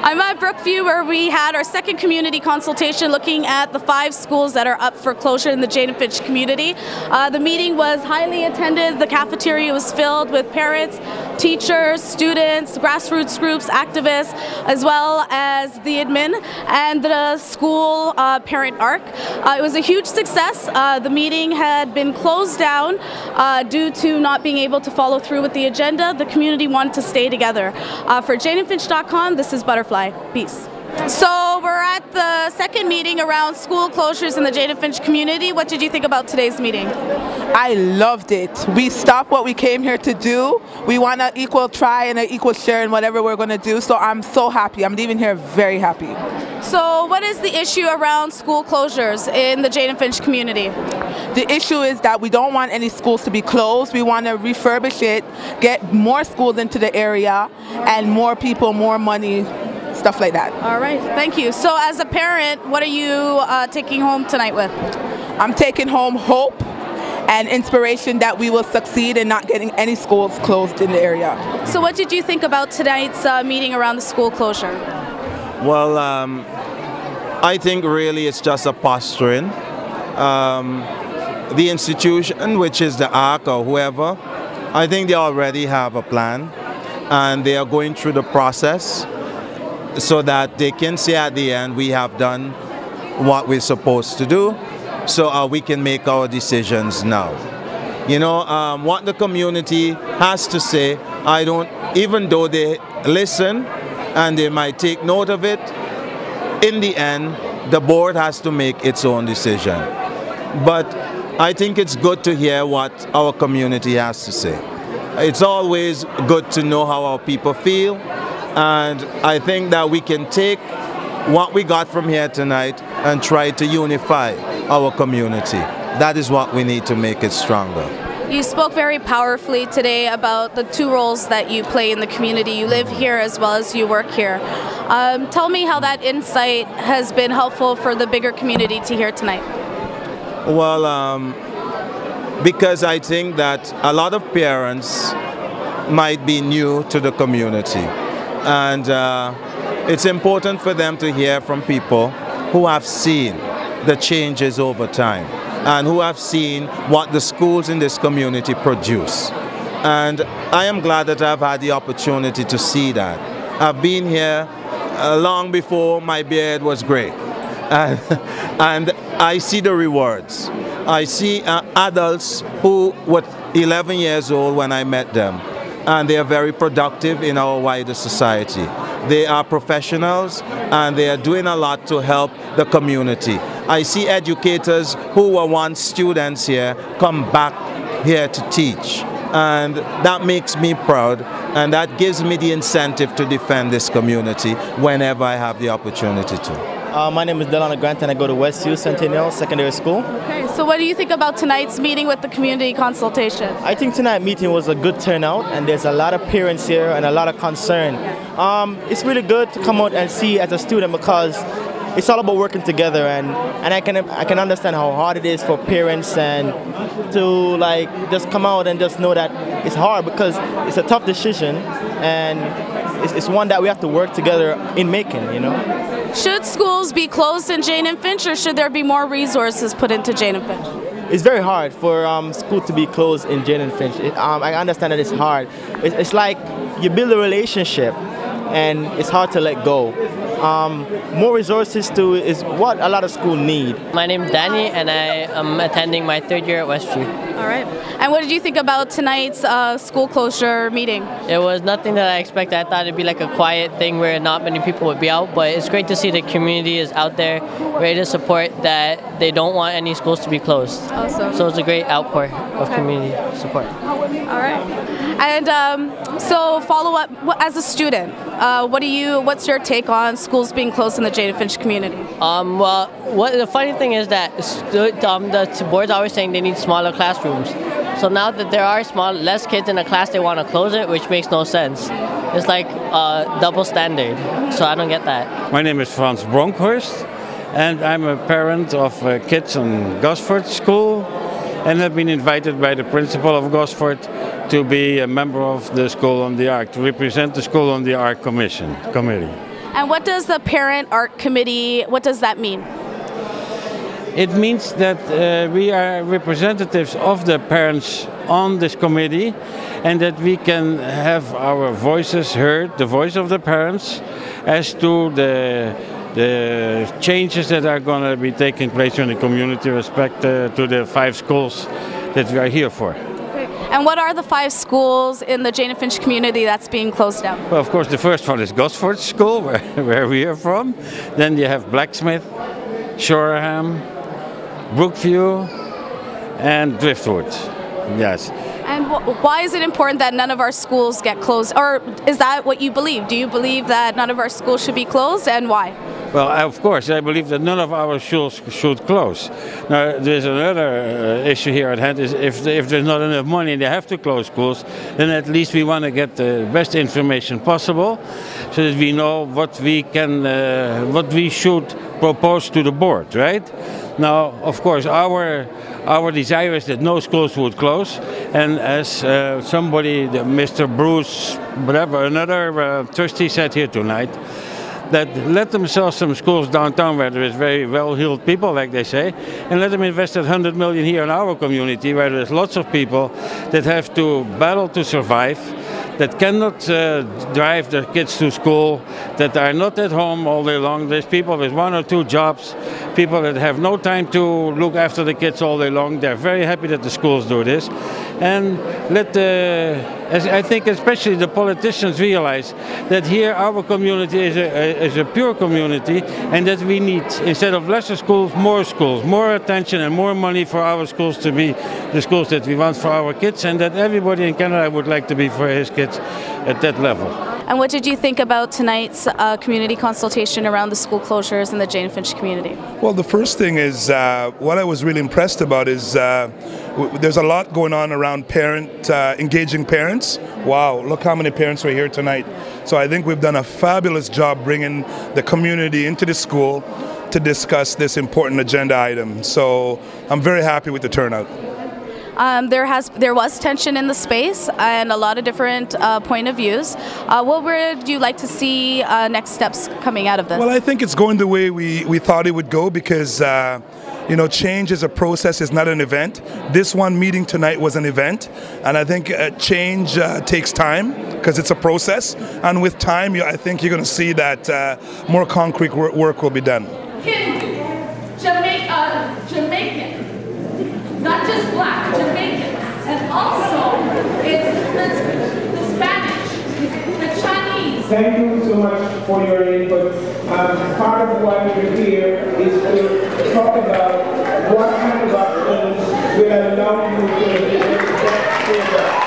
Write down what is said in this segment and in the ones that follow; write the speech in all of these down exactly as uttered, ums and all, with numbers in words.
I'm at Brookview, where we had our second community consultation looking at the five schools that are up for closure in the Jane and Finch community. Uh, the meeting was highly attended. The cafeteria was filled with parents, teachers, students, grassroots groups, activists, as well as the admin and the school uh, parent arc. Uh, it was a huge success. Uh, the meeting had been closed down uh, due to not being able to follow through with the agenda. The community wanted to stay together. Uh, for Jane and Finch dot com, this is Butterfly. Peace. So we're at the second meeting around school closures in the Jane and Finch community. What did you think about today's meeting? I loved it. We stopped what we came here to do. We want an equal try and an equal share in whatever we're going to do. So I'm so happy. I'm leaving here very happy. So what is the issue around school closures in the Jane and Finch community? The issue is that we don't want any schools to be closed. We want to refurbish it, get more schools into the area, and more people, more money, stuff like that. All right, thank you. So as a parent, what are you uh, taking home tonight with? I'm taking home hope and inspiration that we will succeed in not getting any schools closed in the area. So what did you think about tonight's uh, meeting around the school closure? Well, um, I think really it's just a posturing. Um, the institution, which is the A R C or whoever, I think they already have a plan, and they are going through the process so that they can say at the end, we have done what we're supposed to do, so uh, we can make our decisions now. You know, um, what the community has to say, I don't, even though they listen and they might take note of it, in the end, the board has to make its own decision. But I think it's good to hear what our community has to say. It's always good to know how our people feel, and I think that we can take what we got from here tonight and try to unify our community. That is what we need to make it stronger. You spoke very powerfully today about the two roles that you play in the community. You live here as well as you work here. Um, tell me how that insight has been helpful for the bigger community to hear tonight. Well, um, because I think that a lot of parents might be new to the community, and uh, it's important for them to hear from people who have seen the changes over time and who have seen what the schools in this community produce. And I am glad that I've had the opportunity to see that. I've been here uh, long before my beard was gray. And, and I see the rewards. I see uh, adults who were eleven years old when I met them, and they are very productive in our wider society. They are professionals, and they are doing a lot to help the community. I see educators who were once students here come back here to teach, and that makes me proud, and that gives me the incentive to defend this community whenever I have the opportunity to. Uh, my name is Delano Grant, and I go to Westview Centennial Secondary School. Okay, so what do you think about tonight's meeting with the community consultation? I think tonight's meeting was a good turnout, and there's a lot of parents here and a lot of concern. Um, it's really good to come out and see as a student, because it's all about working together, and, and I can I can understand how hard it is for parents and to like just come out and just know that it's hard, because it's a tough decision, and it's, it's one that we have to work together in making, you know. Should schools be closed in Jane and Finch, or should there be more resources put into Jane and Finch? It's very hard for um, school to be closed in Jane and Finch. It, um, I understand that it's hard. It, it's like you build a relationship, and it's hard to let go. Um, more resources to is what a lot of schools need. My name is Danny, and I am attending my third year at Westview. All right. And what did you think about tonight's uh, school closure meeting? It was nothing that I expected. I thought it'd be like a quiet thing where not many people would be out, but it's great to see the community is out there ready to support that they don't want any schools to be closed. Awesome. So it's a great outpour of okay. community support. All right. And um, so follow up, as a student, uh, what do you, what's your take on schools being closed in the Jane and Finch community? Um, well, what the funny thing is that um, the board's always saying they need smaller classrooms. So now that there are small, less kids in a class, they want to close it, which makes no sense. It's like uh, double standard. So I don't get that. My name is Frans Bronkhorst, and I'm a parent of uh, kids in Gosford School, and have been invited by the principal of Gosford to be a member of the School on the Arc, to represent the School on the Arc Commission committee. And what does the Parent Art Committee, what does that mean? It means that uh, we are representatives of the parents on this committee, and that we can have our voices heard, the voice of the parents, as to the the changes that are going to be taking place in the community with respect uh, to the five schools that we are here for. And what are the five schools in the Jane and Finch community that's being closed down? Well, of course, the first one is Gosford School, where, where we are from. Then you have Blacksmith, Shoreham, Brookview, and Driftwood. Yes. And wh why is it important that none of our schools get closed? Or is that what you believe? Do you believe that none of our schools should be closed, and why? Well, of course, I believe that none of our schools should close. Now, there's another uh, issue here at hand, is if, if there's not enough money and they have to close schools, then at least we want to get the best information possible so that we know what we can, uh, what we should propose to the board, right? Now, of course, our our desire is that no schools would close, and as uh, somebody, Mister Bruce, whatever, another uh, trustee said here tonight, that let them sell some schools downtown where there is very well-heeled people, like they say, and let them invest that one hundred million here in our community where there's lots of people that have to battle to survive, that cannot uh, drive their kids to school, that are not at home all day long. There's people with one or two jobs, people that have no time to look after the kids all day long. They're very happy that the schools do this. And let the, as I think especially the politicians realize that here our community is a, is a pure community, and that we need, instead of lesser schools, more schools, more attention and more money for our schools to be the schools that we want for our kids, and that everybody in Canada would like to be for his kids at that level. And what did you think about tonight's uh, community consultation around the school closures in the Jane and Finch community? Well, the first thing is, uh, what I was really impressed about is uh, w there's a lot going on around parent, uh, engaging parents. Wow, look how many parents were here tonight. So I think we've done a fabulous job bringing the community into the school to discuss this important agenda item. So I'm very happy with the turnout. Um, there has there was tension in the space and a lot of different uh, point of views. Uh, what would you like to see uh, next steps coming out of this? Well, I think it's going the way we, we thought it would go, because uh, you know, change is a process, it's not an event. This one meeting tonight was an event, and I think uh, change uh, takes time because it's a process, and with time you, I think you're going to see that uh, more concrete wor work will be done. Hindu, Jamaica, Jamaican. Not just black, Jamaican, and also it's the, the Spanish, the Chinese. Thank you so much for your input. Um, part of why we're here is to talk about what kind of options will allow you to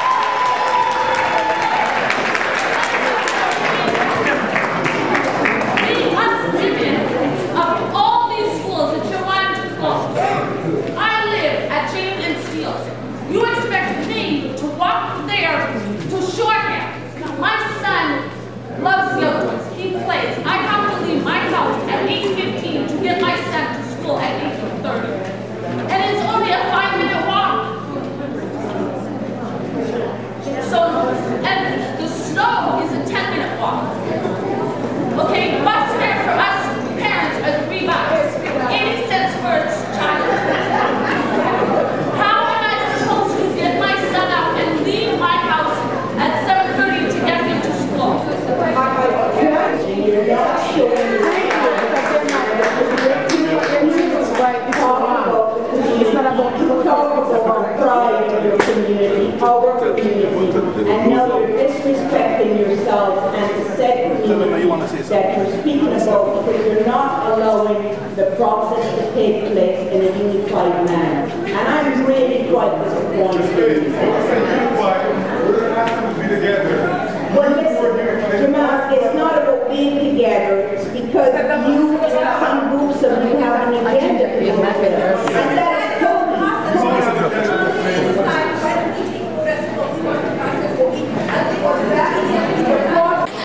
loves young ones. He plays. I have to leave my house at eight fifteen to get my son to school at eight thirty. And it's only a five minute walk. So, and the snow is a ten minute walk. Okay, bus fare for us parents are three bucks. eighty cents for a child. How am I supposed to get my son out and leave my house at seven thirty to get him to school? It's not about to talk about pride in your community, our community, and now you're disrespecting yourself and the said community that you're speaking about, because you're not allowing the process to take place in a unified manner. And I'm really quite disappointed. Well, listen, Jamal, it's not about being together, it's because you